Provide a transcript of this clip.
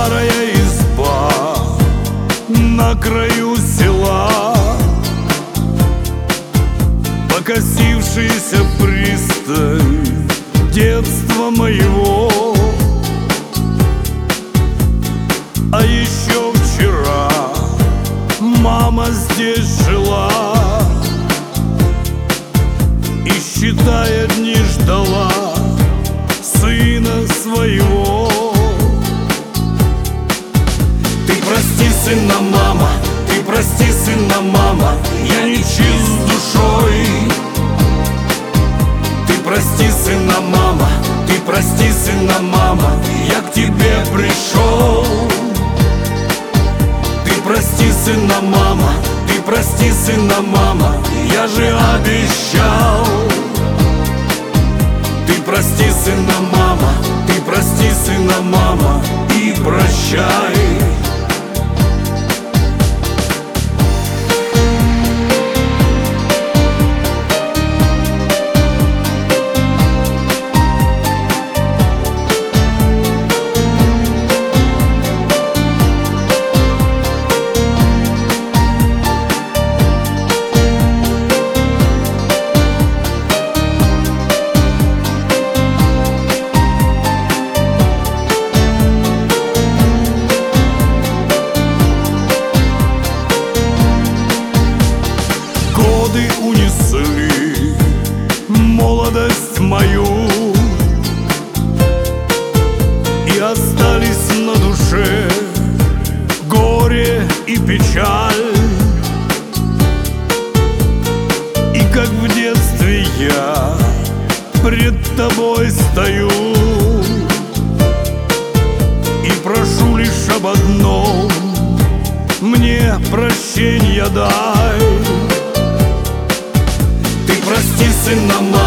старая изба на краю села, покосившаяся пристань детства моего. А еще вчера мама здесь жила и, считая дни, ждала сына своего. Ты прости, сына, мама, ты прости, сына, мама, я не чист душой. Ты прости, сына, мама, ты прости, сына, мама, я к тебе пришел. Ты прости, сына, мама, ты прости, сына, мама, я же обещал. Ты прости, сына, мама, ты прости, сына, мама, и прощай. Годы унесли молодость мою, и остались на душе горе и печаль. И как в детстве я пред тобой стою и прошу лишь об одном: мне прощенья дай. Ты прости, сына, мама,